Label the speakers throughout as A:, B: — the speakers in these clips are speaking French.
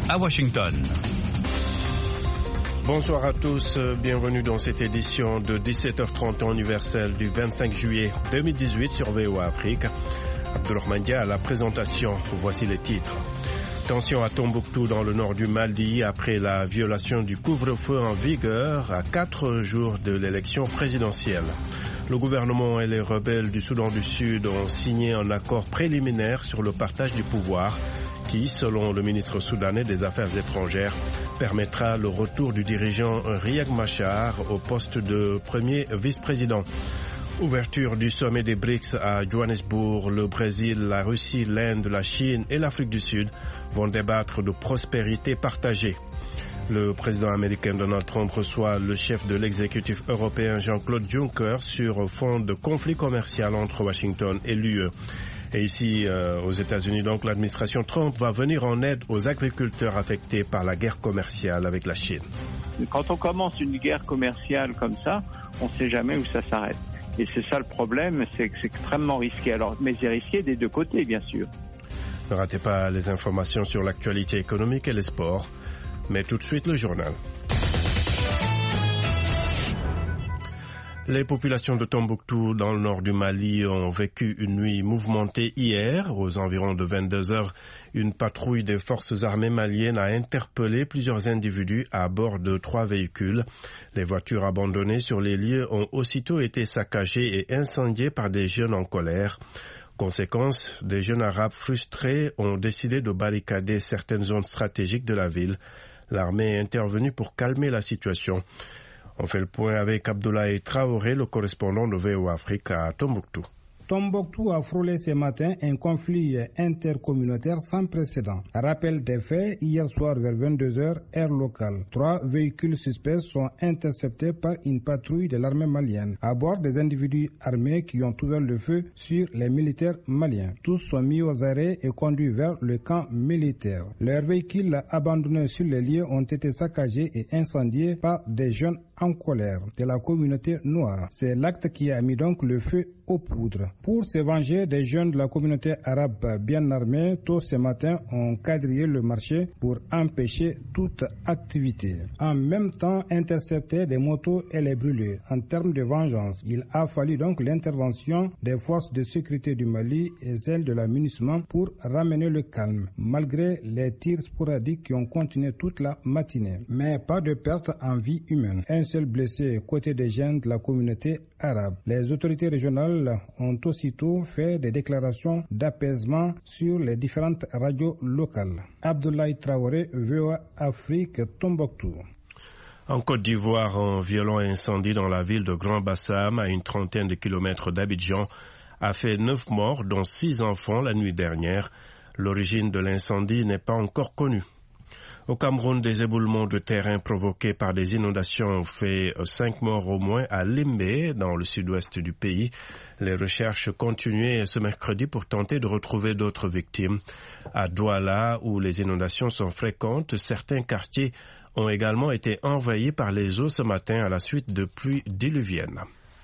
A: à Washington.
B: Bonsoir à tous, bienvenue dans cette édition de 17h30 temps universel du 25 juillet 2018 sur VOA Afrique. Abdulrahman Dia à la présentation, voici les titres. Tension à Tombouctou dans le nord du Mali après la violation du couvre-feu en vigueur à 4 jours de l'élection présidentielle. Le gouvernement et les rebelles du Soudan du Sud ont signé un accord préliminaire sur le partage du pouvoir qui, selon le ministre soudanais des Affaires étrangères, permettra le retour du dirigeant Riek Machar au poste de premier vice-président. Ouverture du sommet des BRICS à Johannesburg, le Brésil, la Russie, l'Inde, la Chine et l'Afrique du Sud vont débattre de prospérité partagée. Le président américain Donald Trump reçoit le chef de l'exécutif européen Jean-Claude Juncker sur fond de conflit commercial entre Washington et l'UE. Et ici, aux États-Unis, donc, l'administration Trump va venir en aide aux agriculteurs affectés par la guerre commerciale avec la Chine.
C: Quand on commence une guerre commerciale comme ça, on ne sait jamais où ça s'arrête. Et c'est ça le problème, c'est que c'est extrêmement risqué. Alors, mais c'est risqué des deux côtés, bien sûr.
B: Ne ratez pas les informations sur l'actualité économique et les sports. Mais tout de suite, le journal. Les populations de Tombouctou, dans le nord du Mali, ont vécu une nuit mouvementée hier. Aux environs de 22 heures, une patrouille des forces armées maliennes a interpellé plusieurs individus à bord de 3 véhicules. Les voitures abandonnées sur les lieux ont aussitôt été saccagées et incendiées par des jeunes en colère. Conséquence, des jeunes arabes frustrés ont décidé de barricader certaines zones stratégiques de la ville. L'armée est intervenue pour calmer la situation. On fait le point avec Abdoulaye Traoré, le correspondant de VOA Afrique à Tombouctou.
D: Tombouctou a frôlé ce matin un conflit intercommunautaire sans précédent. Rappel des faits, hier soir vers 22h, heure locale. 3 véhicules suspects sont interceptés par une patrouille de l'armée malienne, à bord des individus armés qui ont ouvert le feu sur les militaires maliens. Tous sont mis aux arrêts et conduits vers le camp militaire. Leurs véhicules abandonnés sur les lieux ont été saccagés et incendiés par des jeunes en colère de la communauté noire. C'est l'acte qui a mis donc le feu aux poudres. Pour se venger, des jeunes de la communauté arabe bien armés, tôt ce matin, ont quadrillé le marché pour empêcher toute activité. En même temps, intercepter des motos et les brûler. En termes de vengeance, il a fallu donc l'intervention des forces de sécurité du Mali et celle de la MINUSMA pour ramener le calme, malgré les tirs sporadiques qui ont continué toute la matinée. Mais pas de perte en vie humaine. Un seul blessé côté des jeunes de la communauté arabe. Les autorités régionales ont aussitôt fait des déclarations d'apaisement sur les différentes radios locales. Abdoulaye Traoré, VOA Afrique, Tombouctou.
B: En Côte d'Ivoire, un violent incendie dans la ville de Grand Bassam, à une trentaine de kilomètres d'Abidjan, a fait 9 morts, dont 6 enfants la nuit dernière. L'origine de l'incendie n'est pas encore connue. Au Cameroun, des éboulements de terrain provoqués par des inondations ont fait 5 morts au moins à Limbe, dans le sud-ouest du pays. Les recherches continuaient ce mercredi pour tenter de retrouver d'autres victimes. À Douala, où les inondations sont fréquentes, certains quartiers ont également été envahis par les eaux ce matin à la suite de pluies diluviennes.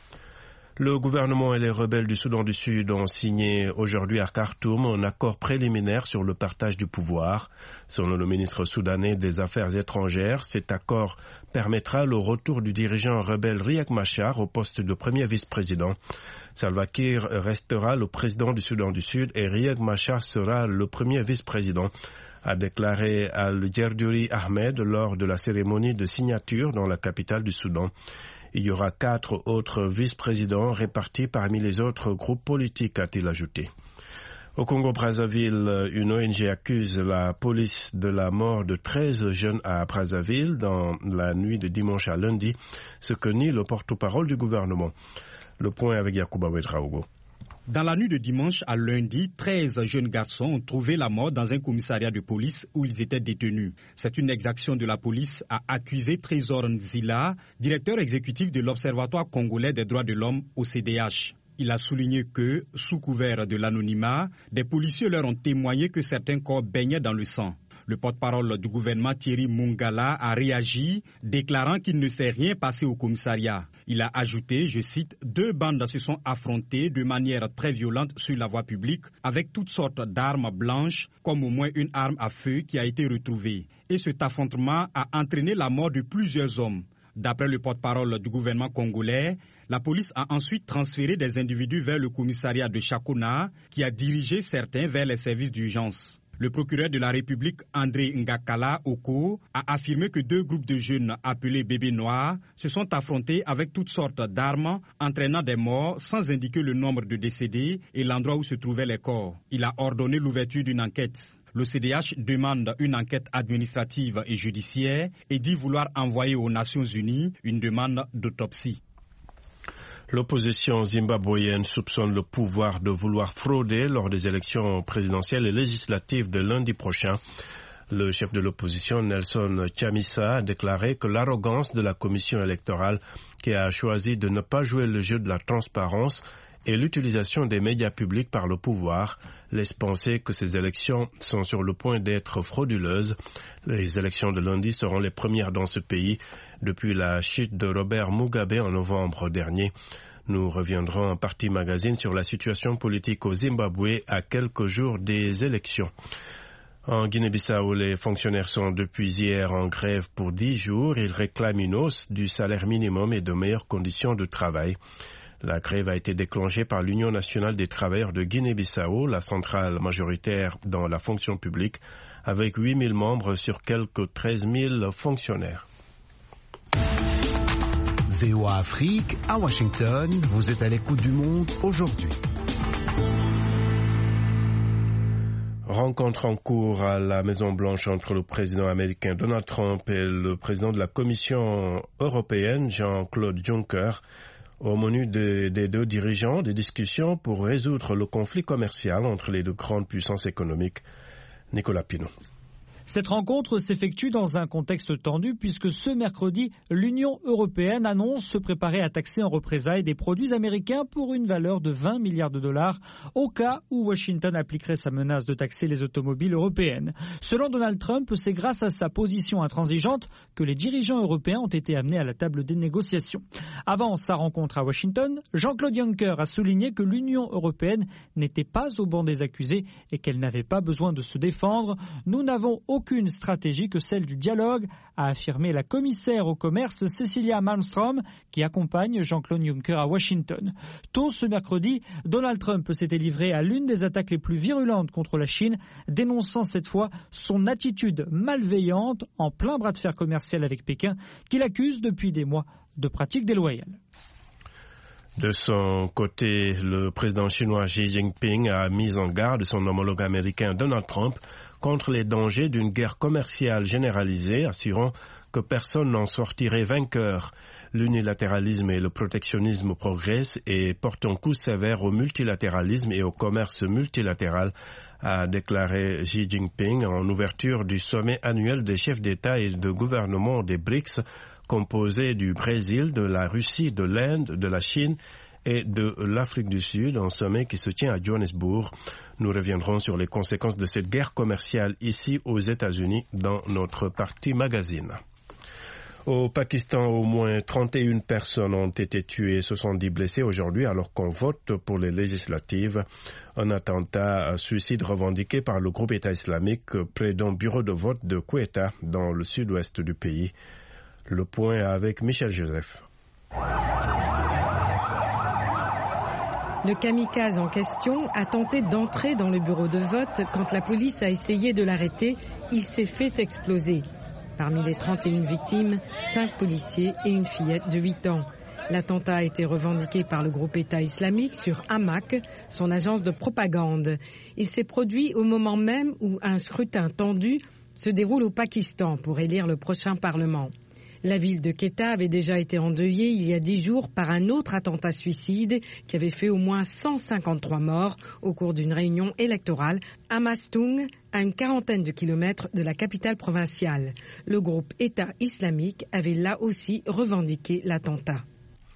B: Le gouvernement et les rebelles du Soudan du Sud ont signé aujourd'hui à Khartoum un accord préliminaire sur le partage du pouvoir. Selon le ministre soudanais des Affaires étrangères, cet accord permettra le retour du dirigeant rebelle Riek Machar au poste de premier vice-président. Salva Kiir restera le président du Soudan du Sud et Riek Machar sera le premier vice-président, a déclaré Al-Djerdouri Ahmed lors de la cérémonie de signature dans la capitale du Soudan. Il y aura 4 autres vice-présidents répartis parmi les autres groupes politiques, a-t-il ajouté. Au Congo-Brazzaville, une ONG accuse la police de la mort de 13 jeunes à Brazzaville dans la nuit de dimanche à lundi, ce que nie le porte-parole du gouvernement. Le point avec Yacouba Ouedraogo.
E: Dans la nuit de dimanche à lundi, 13 jeunes garçons ont trouvé la mort dans un commissariat de police où ils étaient détenus. C'est une exaction de la police, a accusé Trésor Nzila, directeur exécutif de l'Observatoire congolais des droits de l'homme au CDH. Il a souligné que, sous couvert de l'anonymat, des policiers leur ont témoigné que certains corps baignaient dans le sang. Le porte-parole du gouvernement Thierry Mungala a réagi, déclarant qu'il ne s'est rien passé au commissariat. Il a ajouté, je cite, « 2 bandes se sont affrontées de manière très violente sur la voie publique avec toutes sortes d'armes blanches, comme au moins une arme à feu qui a été retrouvée. Et cet affrontement a entraîné la mort de plusieurs hommes. » D'après le porte-parole du gouvernement congolais, la police a ensuite transféré des individus vers le commissariat de Chakona, qui a dirigé certains vers les services d'urgence. Le procureur de la République, André Ngakala Oko, a affirmé que 2 groupes de jeunes appelés bébés noirs se sont affrontés avec toutes sortes d'armes, entraînant des morts sans indiquer le nombre de décédés et l'endroit où se trouvaient les corps. Il a ordonné l'ouverture d'une enquête. Le CDH demande une enquête administrative et judiciaire et dit vouloir envoyer aux Nations Unies une demande d'autopsie.
B: L'opposition zimbabwéenne soupçonne le pouvoir de vouloir frauder lors des élections présidentielles et législatives de lundi prochain. Le chef de l'opposition, Nelson Chamisa, a déclaré que l'arrogance de la commission électorale qui a choisi de ne pas jouer le jeu de la transparence et l'utilisation des médias publics par le pouvoir laisse penser que ces élections sont sur le point d'être frauduleuses. Les élections de lundi seront les premières dans ce pays depuis la chute de Robert Mugabe en novembre dernier. Nous reviendrons en partie magazine sur la situation politique au Zimbabwe à quelques jours des élections. En Guinée-Bissau, les fonctionnaires sont depuis hier en grève pour 10 jours. Ils réclament une hausse du salaire minimum et de meilleures conditions de travail. La grève a été déclenchée par l'Union nationale des travailleurs de Guinée-Bissau, la centrale majoritaire dans la fonction publique, avec 8 000 membres sur quelques 13 000 fonctionnaires.
A: VOA Afrique, à Washington, vous êtes à l'écoute du monde aujourd'hui.
B: Rencontre en cours à la Maison-Blanche entre le président américain Donald Trump et le président de la Commission européenne, Jean-Claude Juncker. Au menu des 2 dirigeants, des discussions pour résoudre le conflit commercial entre les 2 grandes puissances économiques. Nicolas Pinault.
F: Cette rencontre s'effectue dans un contexte tendu puisque ce mercredi, l'Union européenne annonce se préparer à taxer en représailles des produits américains pour une valeur de 20 milliards de dollars au cas où Washington appliquerait sa menace de taxer les automobiles européennes. Selon Donald Trump, c'est grâce à sa position intransigeante que les dirigeants européens ont été amenés à la table des négociations. Avant sa rencontre à Washington, Jean-Claude Juncker a souligné que l'Union européenne n'était pas au banc des accusés et qu'elle n'avait pas besoin de se défendre. Nous n'avons aucune stratégie que celle du dialogue, a affirmé la commissaire au commerce Cecilia Malmström, qui accompagne Jean-Claude Juncker à Washington. Tôt ce mercredi, Donald Trump s'était livré à l'une des attaques les plus virulentes contre la Chine, dénonçant cette fois son attitude malveillante en plein bras de fer commercial avec Pékin, qu'il accuse depuis des mois de pratiques déloyales.
B: De son côté, le président chinois Xi Jinping a mis en garde son homologue américain Donald Trump contre les dangers d'une guerre commerciale généralisée, assurant que personne n'en sortirait vainqueur. L'unilatéralisme et le protectionnisme progressent et portent un coup sévère au multilatéralisme et au commerce multilatéral, a déclaré Xi Jinping en ouverture du sommet annuel des chefs d'État et de gouvernement des BRICS, composé du Brésil, de la Russie, de l'Inde, de la Chine et de l'Afrique du Sud, un sommet qui se tient à Johannesburg. Nous reviendrons sur les conséquences de cette guerre commerciale ici aux États-Unis dans notre partie magazine. Au Pakistan, au moins 31 personnes ont été tuées et 70 blessées aujourd'hui alors qu'on vote pour les législatives. Un attentat suicide revendiqué par le groupe État islamique près d'un bureau de vote de Quetta dans le sud-ouest du pays. Le point avec Michel Joseph.
G: Le kamikaze en question a tenté d'entrer dans le bureau de vote. Quand la police a essayé de l'arrêter, il s'est fait exploser. Parmi les 31 victimes, 5 policiers et une fillette de 8 ans. L'attentat a été revendiqué par le groupe État islamique sur Amaq, son agence de propagande. Il s'est produit au moment même où un scrutin tendu se déroule au Pakistan pour élire le prochain Parlement. La ville de Quetta avait déjà été endeuillée il y a 10 jours par un autre attentat suicide qui avait fait au moins 153 morts au cours d'une réunion électorale à Mastung, à une quarantaine de kilomètres de la capitale provinciale. Le groupe État islamique avait là aussi revendiqué l'attentat.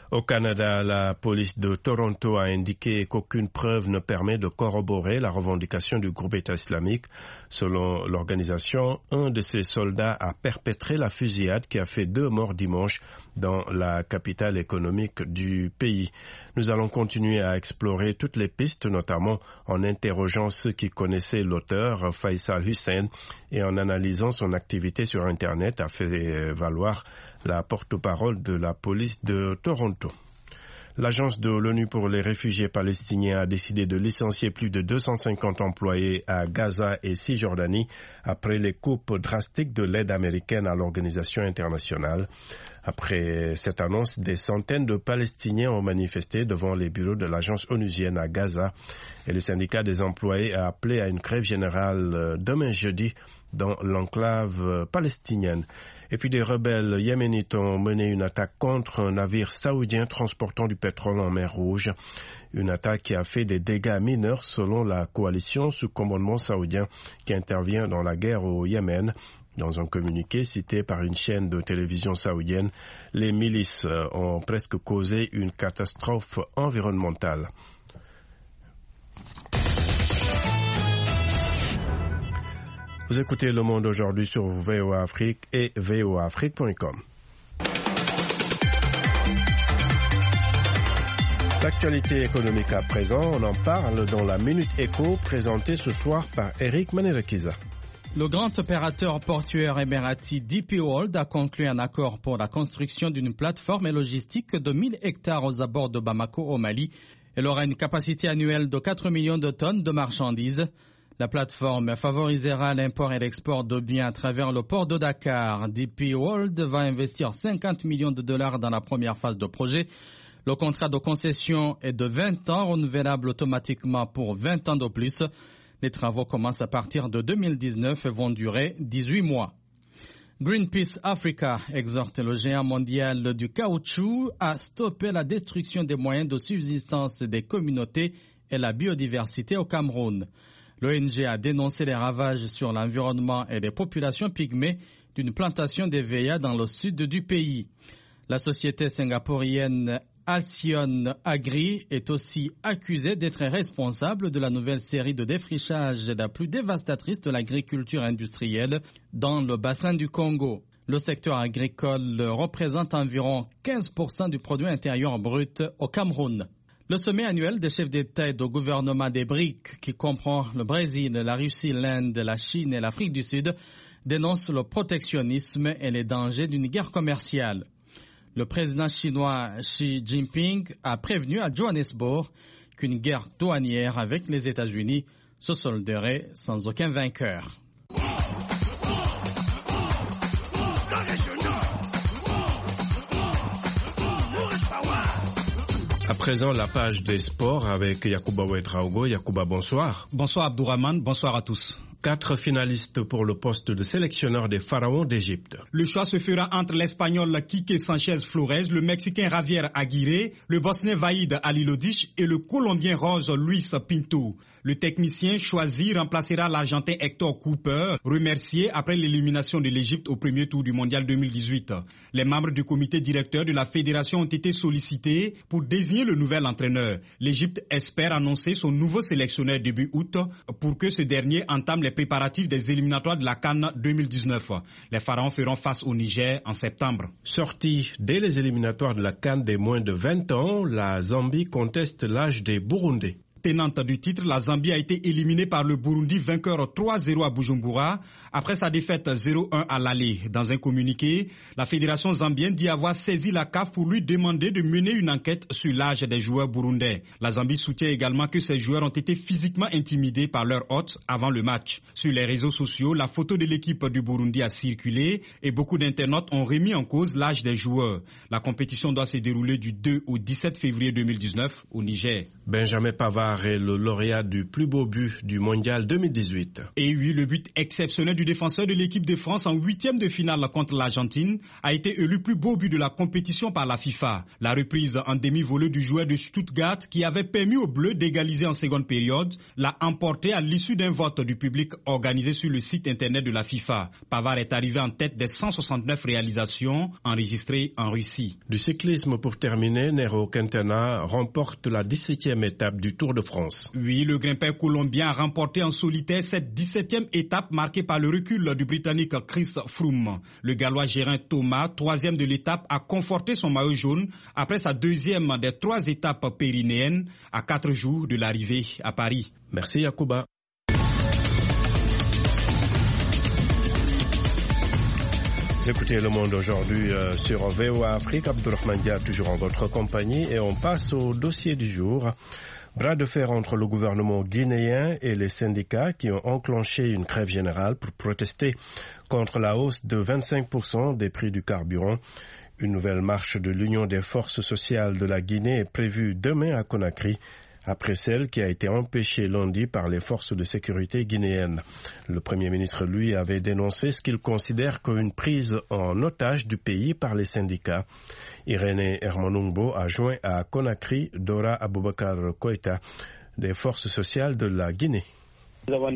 B: Au Canada, la police de Toronto a indiqué qu'aucune preuve ne permet de corroborer la revendication du groupe État islamique. Selon l'organisation, un de ses soldats a perpétré la fusillade qui a fait 2 morts dimanche dans la capitale économique du pays. Nous allons continuer à explorer toutes les pistes, notamment en interrogeant ceux qui connaissaient l'auteur, Faisal Hussein, et en analysant son activité sur Internet, a fait valoir la porte-parole de la police de Toronto. L'agence de l'ONU pour les réfugiés palestiniens a décidé de licencier plus de 250 employés à Gaza et Cisjordanie après les coupes drastiques de l'aide américaine à l'organisation internationale. Après cette annonce, des centaines de Palestiniens ont manifesté devant les bureaux de l'agence onusienne à Gaza et le syndicat des employés a appelé à une grève générale demain jeudi dans l'enclave palestinienne. Et puis des rebelles yéménites ont mené une attaque contre un navire saoudien transportant du pétrole en mer Rouge. Une attaque qui a fait des dégâts mineurs selon la coalition sous commandement saoudien qui intervient dans la guerre au Yémen. Dans un communiqué cité par une chaîne de télévision saoudienne, les milices ont presque causé une catastrophe environnementale. Vous écoutez Le Monde aujourd'hui sur VOA Afrique et voaafrique.com. L'actualité économique à présent, on en parle dans la Minute Éco présentée ce soir par Eric Manerekiza.
H: Le grand opérateur portuaire émirati DP World a conclu un accord pour la construction d'une plateforme logistique de 1000 hectares aux abords de Bamako au Mali. Elle aura une capacité annuelle de 4 millions de tonnes de marchandises. La plateforme favorisera l'import et l'export de biens à travers le port de Dakar. DP World va investir 50 millions de dollars dans la première phase de projet. Le contrat de concession est de 20 ans, renouvelable automatiquement pour 20 ans de plus. Les travaux commencent à partir de 2019 et vont durer 18 mois. Greenpeace Africa exhorte le géant mondial du caoutchouc à stopper la destruction des moyens de subsistance des communautés et la biodiversité au Cameroun. L'ONG a dénoncé les ravages sur l'environnement et les populations pygmées d'une plantation d'Eveya dans le sud du pays. La société singapourienne Alcyon Agri est aussi accusée d'être responsable de la nouvelle série de défrichage la plus dévastatrice de l'agriculture industrielle dans le bassin du Congo. Le secteur agricole représente environ 15% du produit intérieur brut au Cameroun. Le sommet annuel des chefs d'État et de gouvernement des BRICS, qui comprend le Brésil, la Russie, l'Inde, la Chine et l'Afrique du Sud, dénonce le protectionnisme et les dangers d'une guerre commerciale. Le président chinois Xi Jinping a prévenu à Johannesburg qu'une guerre douanière avec les États-Unis se solderait sans aucun vainqueur.
B: À présent, la page des sports avec Yacouba Ouedraogo. Yacouba, bonsoir.
E: Bonsoir Abdourahmane, bonsoir à tous.
B: 4 finalistes pour le poste de sélectionneur des Pharaons d'Égypte.
E: Le choix se fera entre l'Espagnol Quique Sanchez Flores, le Mexicain Javier Aguirre, le Bosnien Vaïd Halilhodžić et le Colombien Rose Luis Pinto. Le technicien choisi remplacera l'Argentin Hector Cooper, remercié après l'élimination de l'Égypte au premier tour du Mondial 2018. Les membres du comité directeur de la fédération ont été sollicités pour désigner le nouvel entraîneur. L'Égypte espère annoncer son nouveau sélectionneur début août pour que ce dernier entame les préparatifs des éliminatoires de la CAN 2019. Les Pharaons feront face au Niger en septembre.
B: Sortie dès les éliminatoires de la CAN des moins de 20 ans, la Zambie conteste l'âge des Burundais.
E: Tenante du titre, la Zambie a été éliminée par le Burundi, vainqueur 3-0 à Bujumbura, après sa défaite 0-1 à l'aller. Dans un communiqué, la fédération zambienne dit avoir saisi la CAF pour lui demander de mener une enquête sur l'âge des joueurs burundais. La Zambie soutient également que ces joueurs ont été physiquement intimidés par leurs hôtes avant le match. Sur les réseaux sociaux, la photo de l'équipe du Burundi a circulé et beaucoup d'internautes ont remis en cause l'âge des joueurs. La compétition doit se dérouler du 2 au 17 février 2019 au Niger.
B: Benjamin Pavard Neymar est le lauréat du plus beau but du Mondial 2018.
E: Et oui, le but exceptionnel du défenseur de l'équipe de France en 8e de finale contre l'Argentine a été élu plus beau but de la compétition par la FIFA. La reprise en demi-volée du joueur de Stuttgart qui avait permis aux Bleus d'égaliser en seconde période l'a emporté à l'issue d'un vote du public organisé sur le site internet de la FIFA. Pavard est arrivé en tête des 169 réalisations enregistrées en Russie.
B: Du cyclisme pour terminer, Nairo Quintana remporte la 17e étape du Tour de France.
E: Oui, le grimpeur colombien a remporté en solitaire cette 17e étape marquée par le recul du Britannique Chris Froome. Le Gallois Geraint Thomas, 3e de l'étape, a conforté son maillot jaune après sa 2e des 3 étapes pyrénéennes à 4 jours de l'arrivée à Paris.
B: Merci Yacouba. Vous écoutez Le Monde aujourd'hui sur VOA Afrique. Abdourahmane Dia toujours en votre compagnie et on passe au dossier du jour. Bras de fer entre le gouvernement guinéen et les syndicats qui ont enclenché une grève générale pour protester contre la hausse de 25% des prix du carburant. Une nouvelle marche de l'Union des forces sociales de la Guinée est prévue demain à Conakry, après celle qui a été empêchée lundi par les forces de sécurité guinéennes. Le Premier ministre, lui, avait dénoncé ce qu'il considère comme une prise en otage du pays par les syndicats. Irénée Hermanungbo a joint à Conakry Dora Aboubakar Koïta des forces sociales de la Guinée.
I: Nous avons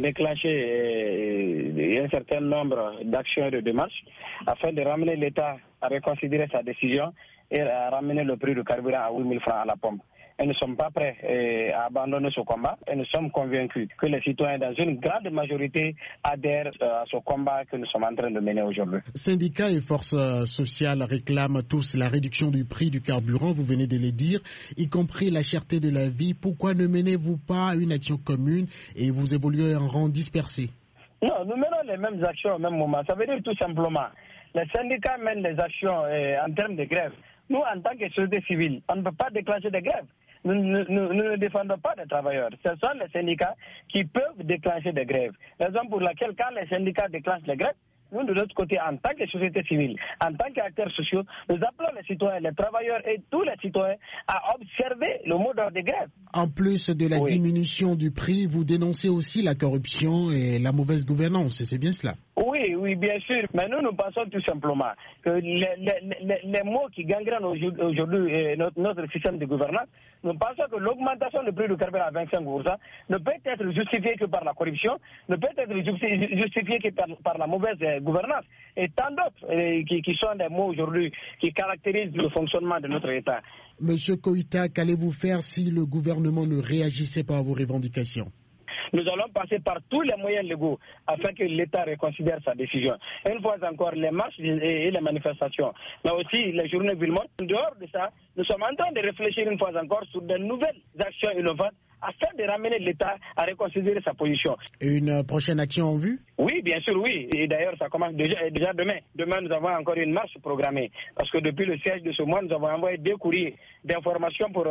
I: déclenché un certain nombre d'actions et de démarches afin de ramener l'État à reconsidérer sa décision et à ramener le prix du carburant à 8 000 francs à la pompe. Et nous ne sommes pas prêts à abandonner ce combat et nous sommes convaincus que les citoyens, dans une grande majorité, adhèrent à ce combat que nous sommes en train de mener aujourd'hui.
J: Syndicats et forces sociales réclament tous la réduction du prix du carburant, vous venez de le dire, y compris la cherté de la vie. Pourquoi ne menez-vous pas une action commune et vous évoluez en rang dispersé?
I: Non, nous menons les mêmes actions au même moment. Ça veut dire tout simplement, les syndicats mènent les actions en termes de grève. Nous, en tant que société civile, on ne peut pas déclencher des grèves. Nous ne défendons pas les travailleurs. Ce sont les syndicats qui peuvent déclencher des grèves. Raison pour laquelle, quand les syndicats déclenchent les grèves, nous, de l'autre côté, en tant que société civile, en tant qu'acteurs sociaux, nous appelons les citoyens, les travailleurs et tous les citoyens à observer le mot d'ordre des grèves.
J: En plus de la diminution du prix, vous dénoncez aussi la corruption et la mauvaise gouvernance, c'est bien cela?
I: Oui, bien sûr. Mais nous pensons tout simplement que les mots qui gangrènent aujourd'hui notre système de gouvernance, nous pensons que l'augmentation du prix du carburant à 25% ne peut être justifiée que par la corruption, ne peut être justifiée que par la mauvaise gouvernance. Et tant d'autres qui sont des mots aujourd'hui qui caractérisent le fonctionnement de notre État.
J: Monsieur Koïta, qu'allez-vous faire si le gouvernement ne réagissait pas à vos revendications?
I: Nous allons passer par tous les moyens légaux afin que l'État reconsidère sa décision. Une fois encore, les marches et les manifestations, mais aussi les journées Villemont. En dehors de ça, nous sommes en train de réfléchir une fois encore sur de nouvelles actions innovantes afin de ramener l'État à reconsidérer sa position.
J: Une prochaine action en vue?
I: Oui, bien sûr, oui. Et d'ailleurs, ça commence déjà demain. Demain, nous avons encore une marche programmée. Parce que depuis le siège de ce mois, nous avons envoyé 2 courriers d'information pour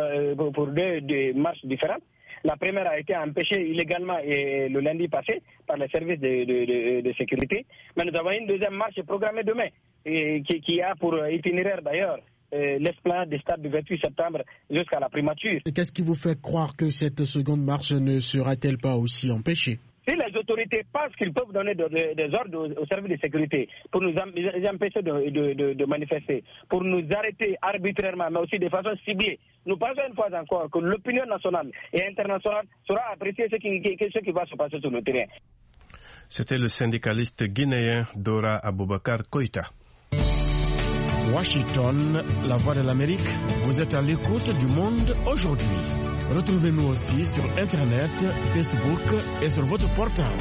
I: 2 marches différentes. La première a été empêchée illégalement le lundi passé par les services de sécurité. Mais nous avons une deuxième marche programmée demain, qui a pour itinéraire d'ailleurs l'esplanade des stades du 28 septembre jusqu'à la primature.
J: Et qu'est-ce qui vous fait croire que cette seconde marche ne sera-t-elle pas aussi empêchée?
I: Si les autorités pensent qu'ils peuvent donner des ordres aux services de sécurité pour nous empêcher de manifester, pour nous arrêter arbitrairement, mais aussi de façon ciblée, nous pensons une fois encore que l'opinion nationale et internationale saura apprécier ce qui va se passer sur le terrain.
B: C'était le syndicaliste guinéen Dora Aboubakar Koïta.
J: Washington, la voix de l'Amérique, vous êtes à l'écoute du Monde aujourd'hui. Retrouvez-nous aussi sur Internet, Facebook et sur votre portable.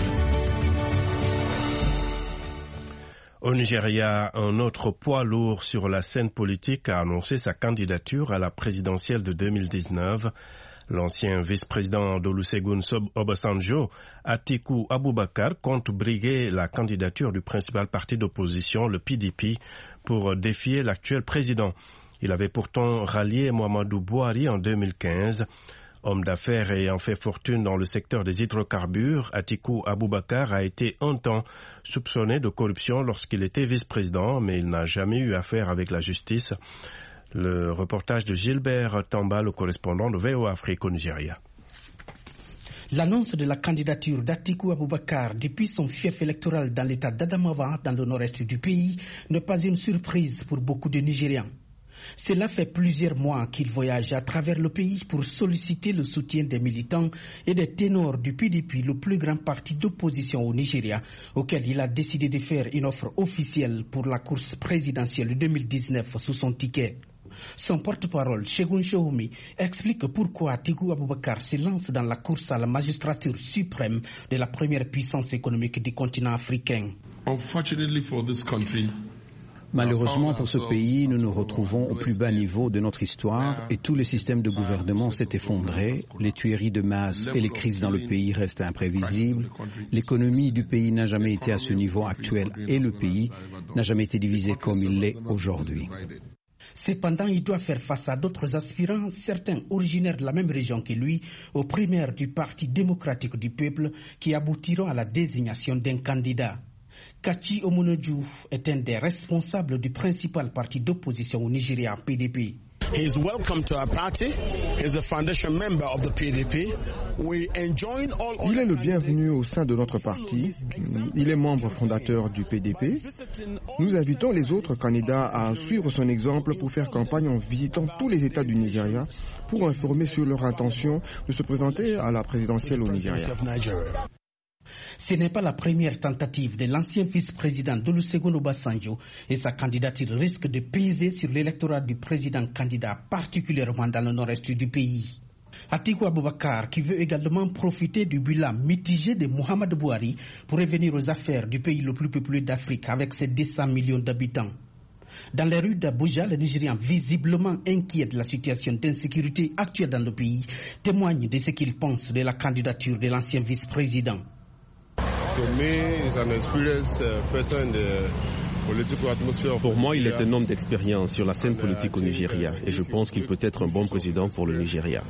B: Au Nigeria, un autre poids lourd sur la scène politique a annoncé sa candidature à la présidentielle de 2019. L'ancien vice-président d'Olusegun Obasanjo, Atiku Abubakar, compte briguer la candidature du principal parti d'opposition, le PDP, pour défier l'actuel président. Il avait pourtant rallié Muhammadu Buhari en 2015. Homme d'affaires ayant fait fortune dans le secteur des hydrocarbures, Atiku Abubakar a été un temps soupçonné de corruption lorsqu'il était vice-président, mais il n'a jamais eu affaire avec la justice. Le reportage de Gilbert Tamba, le correspondant de VOA Afrique au Nigeria.
K: L'annonce de la candidature d'Atikou Abubakar depuis son fief électoral dans l'état d'Adamawa, dans le nord-est du pays, n'est pas une surprise pour beaucoup de Nigérians. Cela fait plusieurs mois qu'il voyage à travers le pays pour solliciter le soutien des militants et des ténors du PDP, le plus grand parti d'opposition au Nigeria, auquel il a décidé de faire une offre officielle pour la course présidentielle de 2019 sous son ticket. Son porte-parole, Shegun Shohoumi, explique pourquoi Atikou Abubakar se lance dans la course à la magistrature suprême de la première puissance économique du continent africain.
L: Malheureusement pour ce pays, nous nous retrouvons au plus bas niveau de notre histoire et tout le système de gouvernement s'est effondré, les tueries de masse et les crises dans le pays restent imprévisibles, l'économie du pays n'a jamais été à ce niveau actuel et le pays n'a jamais été divisé comme il l'est aujourd'hui.
K: Cependant, il doit faire face à d'autres aspirants, certains originaires de la même région que lui, aux primaires du Parti démocratique du peuple qui aboutiront à la désignation d'un candidat. Kachi Omonoju est un des responsables du principal parti d'opposition au Nigeria, PDP.
M: He is welcome to our party. He is a foundation member of the PDP.
N: Il est le bienvenu au sein de notre parti. Il est membre fondateur du PDP. Nous invitons les autres candidats à suivre son exemple pour faire campagne en visitant tous les États du Nigeria pour informer sur leur intention de se présenter à la présidentielle au Nigeria.
K: Ce n'est pas la première tentative de l'ancien vice-président Olusegun Obasanjo et sa candidature risque de peser sur l'électorat du président candidat, particulièrement dans le nord-est du pays. Atikou Abubakar, qui veut également profiter du bilan mitigé de Muhammadu Buhari pour revenir aux affaires du pays le plus peuplé d'Afrique avec ses 200 millions d'habitants. Dans les rues d'Abuja, les Nigérians, visiblement inquiets de la situation d'insécurité actuelle dans le pays, témoignent de ce qu'ils pensent de la candidature de l'ancien vice-président.
O: Pour moi, il est un homme d'expérience sur la scène politique au Nigeria et je pense qu'il peut être un bon président pour le Nigeria.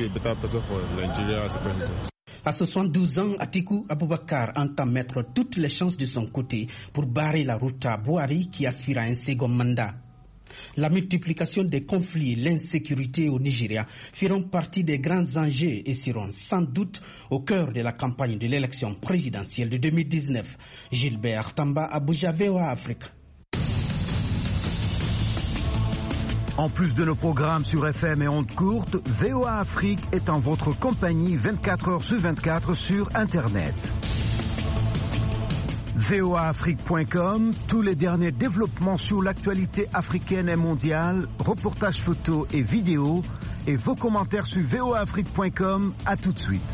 K: À 72 ans, Atikou Abubakar entend mettre toutes les chances de son côté pour barrer la route à Buhari qui aspire à un second mandat. La multiplication des conflits et l'insécurité au Nigeria feront partie des grands enjeux et seront sans doute au cœur de la campagne de l'élection présidentielle de 2019. Gilbert Tamba, Abuja, VOA Afrique.
A: En plus de nos programmes sur FM et ondes courtes, VOA Afrique est en votre compagnie 24 heures sur 24 sur Internet. voaafrique.com, tous les derniers développements sur l'actualité africaine et mondiale, reportages photos et vidéos, et vos commentaires sur voaafrique.com. À tout de suite.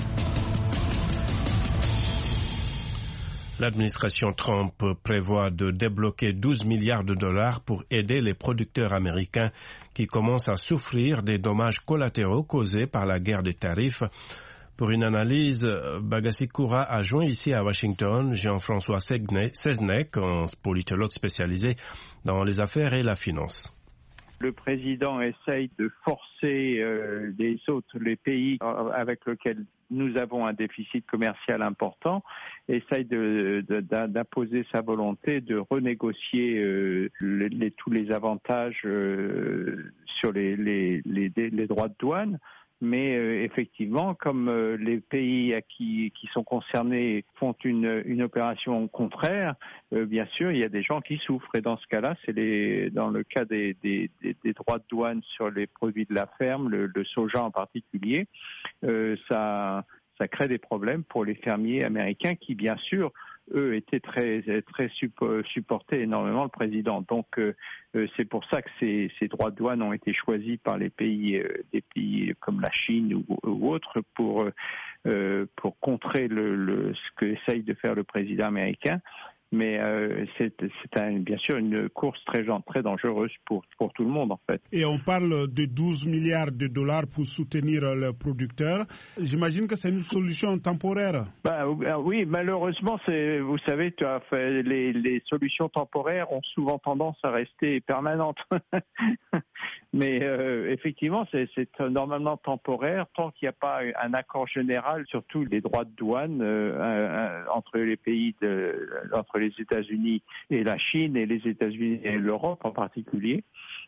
B: L'administration Trump prévoit de débloquer 12 milliards de dollars pour aider les producteurs américains qui commencent à souffrir des dommages collatéraux causés par la guerre des tarifs. Pour une analyse, Bagassi Koura a joint ici à Washington Jean-François Seznec, un politologue spécialisé dans les affaires et la finance.
C: Le président essaye de forcer les pays avec lesquels nous avons un déficit commercial important, essaye d'imposer sa volonté de renégocier tous les avantages sur les droits de douane. Mais effectivement, comme les pays qui sont concernés font une opération contraire, bien sûr, il y a des gens qui souffrent. Et dans ce cas-là, dans le cas des droits de douane sur les produits de la ferme, le soja en particulier, ça crée des problèmes pour les fermiers américains qui, bien sûr, eux étaient très supportaient énormément le président. Donc c'est pour ça que ces droits de douane ont été choisis par des pays comme la Chine ou autres pour contrer ce que essaye de faire le président américain. Mais c'est bien sûr une course très dangereuse pour tout le monde en fait.
P: Et on parle de 12 milliards de dollars pour soutenir le producteur. J'imagine que c'est une solution temporaire.
C: Oui, malheureusement, vous savez, les solutions temporaires ont souvent tendance à rester permanentes. Mais effectivement, c'est normalement temporaire tant qu'il n'y a pas un accord général sur tous les droits de douane entre les pays entre les États-Unis et la Chine et les États-Unis et l'Europe en particulier.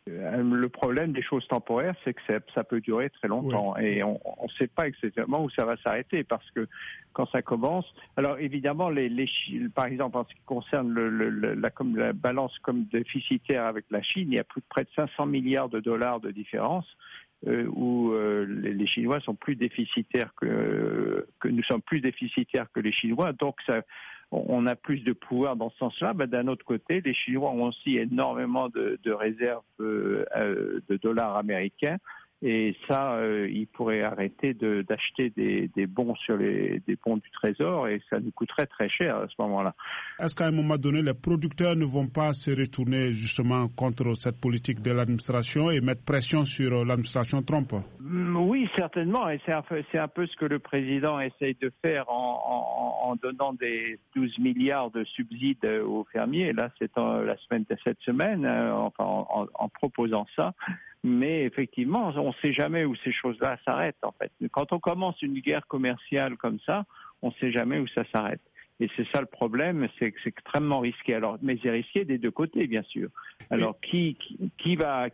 C: Le problème des choses temporaires, c'est que ça peut durer très longtemps. Oui. Et on ne sait pas exactement où ça va s'arrêter parce que quand ça commence... Alors évidemment, par exemple, en ce qui concerne la balance comme déficitaire avec la Chine, il y a près de 500 milliards de dollars de différence où les Chinois sont plus déficitaires que nous sommes plus déficitaires que les Chinois. Donc on a plus de pouvoir dans ce sens-là. D'un autre côté, les Chinois ont aussi énormément de réserves de dollars américains. Et ça, ils pourraient arrêter d'acheter des bons sur des bons du Trésor et ça nous coûterait très cher à ce moment-là.
P: Est-ce qu'à un moment donné, les producteurs ne vont pas se retourner justement contre cette politique de l'administration et mettre pression sur l'administration Trump?
C: Oui, certainement. Et c'est un peu ce que le président essaye de faire en donnant des 12 milliards de subsides aux fermiers. Là, c'est cette semaine, en proposant ça. Mais effectivement, on ne sait jamais où ces choses-là s'arrêtent, en fait. Quand on commence une guerre commerciale comme ça, on ne sait jamais où ça s'arrête. Et c'est ça le problème, c'est que c'est extrêmement risqué. Alors, mais c'est risqué des deux côtés, bien sûr. Alors, qui va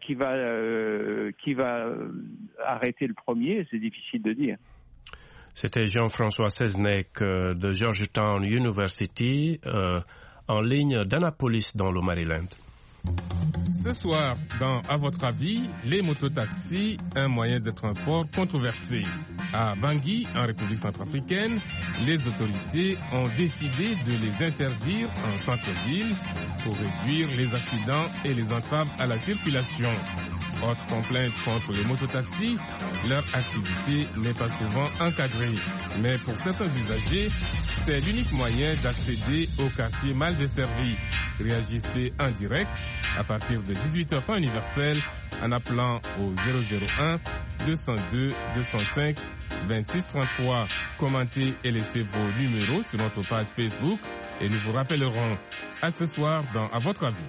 C: arrêter le premier, c'est difficile de dire.
B: C'était Jean-François Seznec de Georgetown University, en ligne d'Annapolis dans le Maryland.
Q: Ce soir, dans À votre avis, les mototaxis, un moyen de transport controversé. À Bangui, en République centrafricaine, les autorités ont décidé de les interdire en centre-ville pour réduire les accidents et les entraves à la circulation. Autre complainte contre les mototaxis, leur activité n'est pas souvent encadrée. Mais pour certains usagers, c'est l'unique moyen d'accéder aux quartiers mal desservis. Réagissez en direct à partir de 18h temps universel en appelant au 001 202 205 26 33. Commentez et laissez vos numéros sur notre page Facebook et nous vous rappellerons. À ce soir dans À votre avis.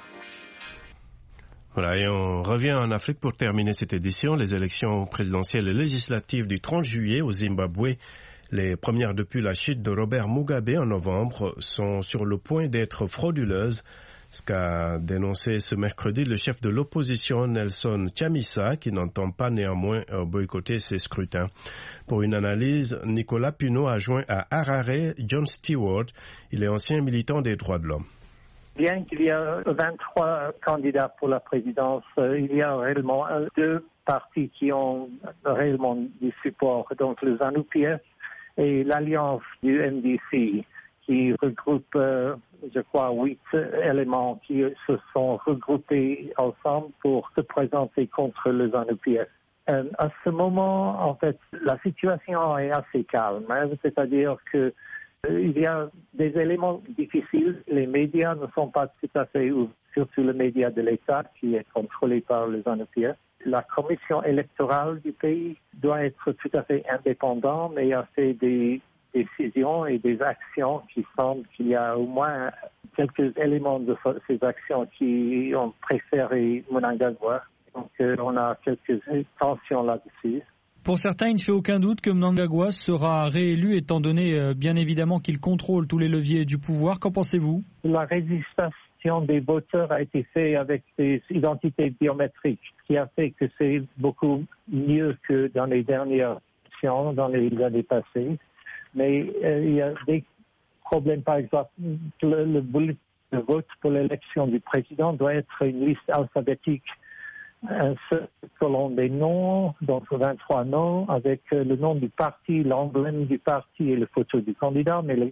B: Voilà, et on revient en Afrique pour terminer cette édition. Les élections présidentielles et législatives du 30 juillet au Zimbabwe, les premières depuis la chute de Robert Mugabe en novembre, sont sur le point d'être frauduleuses. Ce qu'a dénoncé ce mercredi le chef de l'opposition Nelson Chamisa, qui n'entend pas néanmoins boycotter ces scrutins. Pour une analyse, Nicolas Pinault a joint à Harare John Stewart. Il est ancien militant des droits de l'homme.
R: Bien qu'il y ait 23 candidats pour la présidence, il y a réellement deux partis qui ont réellement du support, donc le ZANU-PF et l'alliance du MDC, qui regroupe, je crois, 8 éléments qui se sont regroupés ensemble pour se présenter contre le ZANU-PF. À ce moment, en fait, la situation est assez calme, c'est-à-dire que il y a des éléments difficiles. Les médias ne sont pas tout à fait ouverts, surtout le média de l'État qui est contrôlé par les ZANU-PF. La commission électorale du pays doit être tout à fait indépendante, mais a fait des décisions et des actions qui semblent qu'il y a au moins quelques éléments de ces actions qui ont préféré Mnangagwa. Donc on a quelques tensions là-dessus.
F: Pour certains, il ne fait aucun doute que Mnangagwa sera réélu, étant donné bien évidemment qu'il contrôle tous les leviers du pouvoir. Qu'en pensez-vous? La
R: résistance des voteurs a été faite avec des identités biométriques, ce qui a fait que c'est beaucoup mieux que dans les dernières élections, dans les années passées. Mais il y a des problèmes, par exemple, le vote pour l'élection du président doit être une liste alphabétique. Un seul colonne des noms, donc 23 noms, avec le nom du parti, l'emblème du parti et le photo du candidat. Mais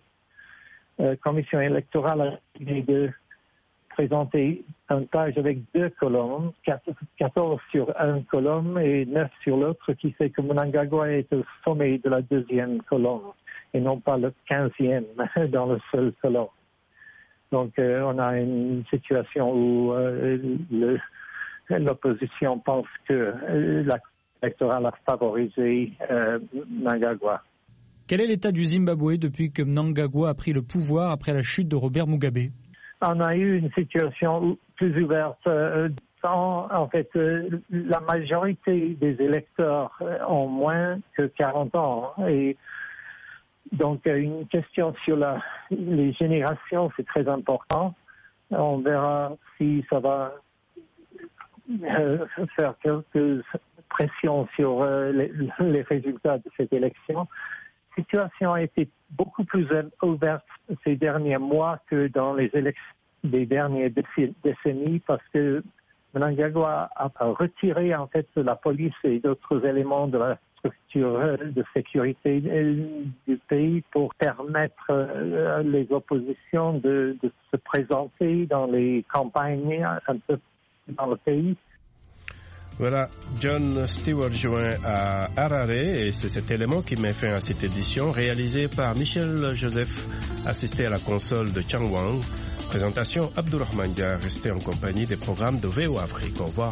R: la commission électorale a décidé de présenter une page avec 2 colonnes, 14 sur une colonne et 9 sur l'autre, qui fait que Mnangagwa est au sommet de la 2e colonne et non pas le 15e dans le seul colonne. Donc on a une situation où l'opposition pense que l'électoral a favorisé Mnangagwa.
F: Quel est l'état du Zimbabwe depuis que Mnangagwa a pris le pouvoir après la chute de Robert Mugabe?
R: On a eu une situation plus ouverte. En fait, la majorité des électeurs ont moins que 40 ans. Et donc, une question sur les générations, c'est très important. On verra si ça va faire quelques pressions sur les résultats de cette élection. La situation a été beaucoup plus ouverte ces derniers mois que dans les élections des dernières décennies parce que Mnangagwa a retiré en fait la police et d'autres éléments de la structure de sécurité du pays pour permettre les oppositions de se présenter dans les campagnes un peu dans le pays.
B: Voilà, John Stewart joint à Harare et c'est cet élément qui met fin à cette édition réalisée par Michel Joseph, assisté à la console de Chang Wang. Présentation Abdourahmane Dia, resté en compagnie des programmes de VOA Afrique. Au revoir.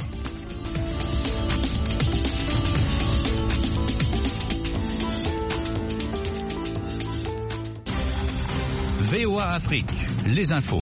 S: VOA Afrique, les infos.